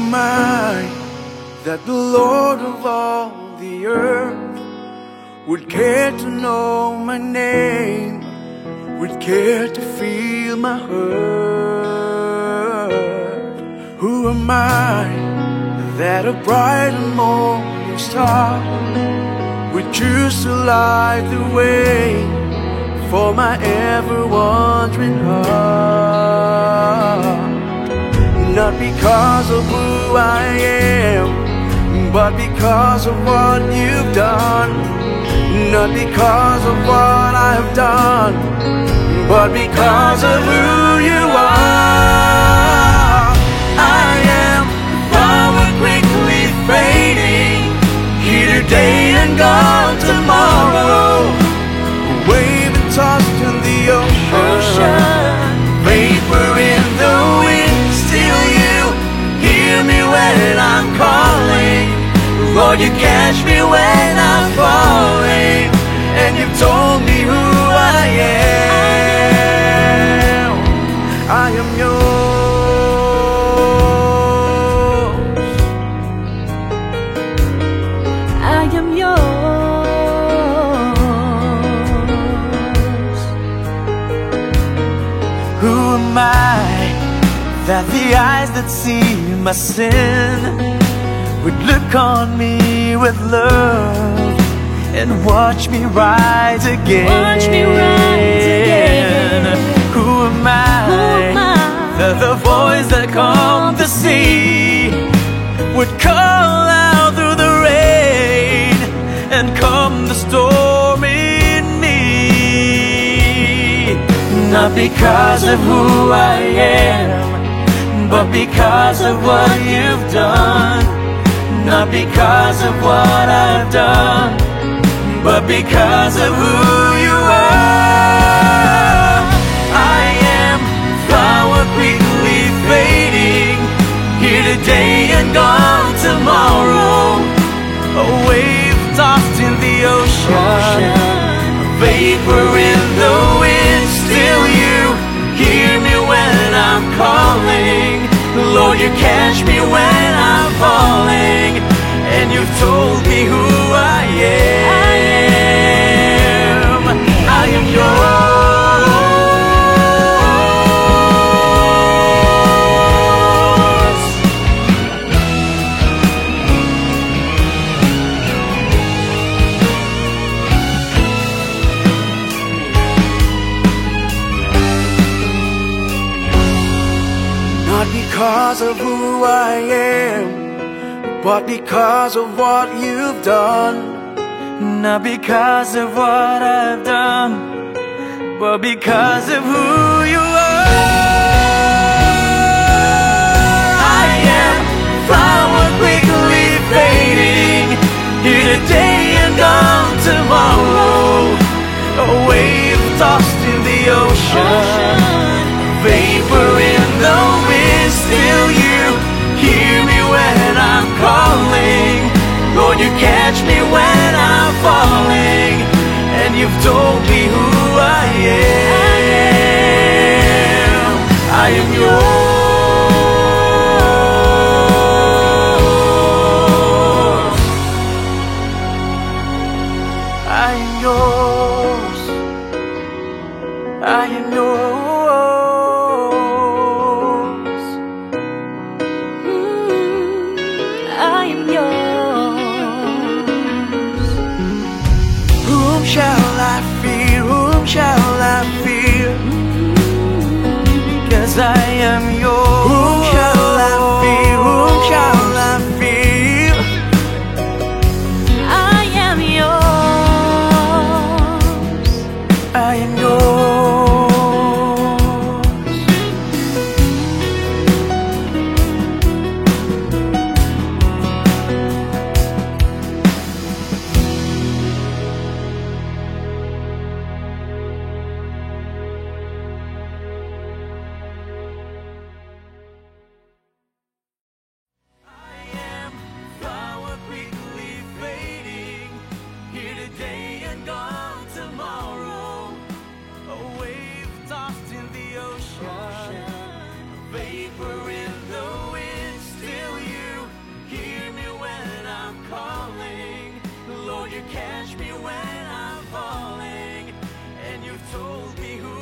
am I that the Lord of all the earth would care to know my name, would care to feel my hurt? Who am I that a bright and morning star would choose to light the way for my ever-wandering heart? Not because of who I am, but because of what you've done. Not because of what I've done, but because of who you are. I am a flower quickly fading, here today and gone tomorrow, a wave and tossed in the ocean, vapor in the wind. Still you hear me when I'm calling, Lord, you catch me when I'm falling, and you've told me who I am. I am yours. I am yours. Who am I that the eyes that see my sin would look on me with love and watch me rise again? Watch me rise again. Who am I that the voice that calmed the sea would call out through the rain and calm the storm in me? Not because of who I am, but because of what you've done. Not because of what I've done, but because of who you are. I am flower quickly fading, here today and gone tomorrow, a wave tossed in the ocean, a vapor in the wind. Still you hear me when I'm calling, Lord, you catch me when I'm falling, and you've told me who I am. I am yours. Not because of who I am, but because of what you've done. Not because of what I've done, but because of who you are. I am flower quickly fading, here today and gone tomorrow, a wave tossed in the ocean, vapor in the wind. Still you hear me when I'm calling, Lord, you catch me when I'm falling, and you've told me who I am. I am yours. I am yours. I am yours. I am yours. Whom shall I fear? Whom shall I fear? Because I am yours. Whom shall I fear? Whom shall I fear? I am yours. I am yours. Vapor in the wind, still you me when I'm falling, and you've told me who